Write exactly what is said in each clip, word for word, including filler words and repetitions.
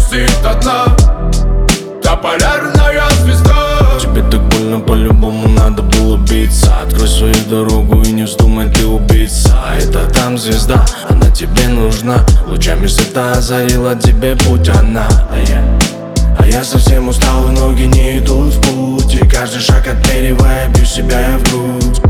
грустит одна, та полярная звезда. Тебе так больно, по-любому надо было биться. Открой свою дорогу и не вздумай ты убиться. Это там звезда, она тебе нужна. Лучами света озарила тебе путь она. А я, а я совсем устал, и ноги не идут в путь. И каждый шаг отмеривая, бью себя я в грудь.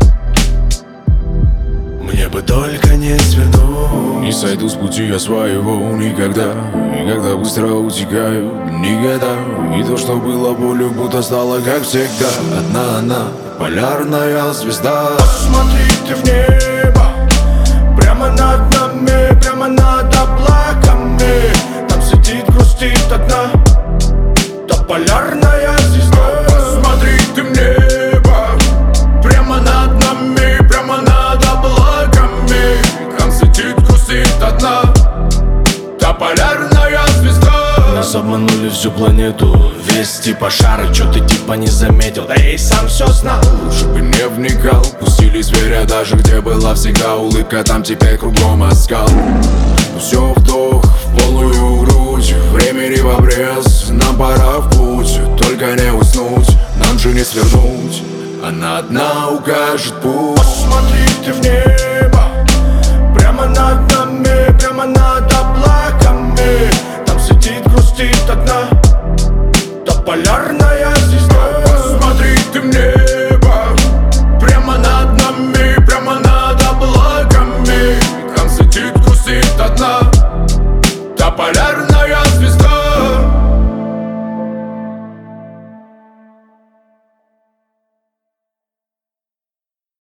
Мне бы только не свернуть. Не сойду с пути я своего никогда. И когда быстро утекаю, никогда. И то, что было болью, будто стало как всегда. Одна она, полярная звезда. Посмотри ты в небо, прямо над нами, прямо над облаками. Там сидит, грустит одна, та полярная звезда. Посмотри ты в небо, Прямо над нами, прямо над облаками. там сидит, грустит одна, Та полярная звезда. Нас обманули всю планету, весь типа шара. Чё ты типа не заметил, да я и сам все знал. лучше бы не вникал. Пустили зверя даже где была всегда улыбка, там теперь кругом оскал. Все вдох в полную грудь, времени в обрез. Нам пора в путь, только не уснуть, нам же не свернуть. Она одна укажет путь. Посмотри ты в небо,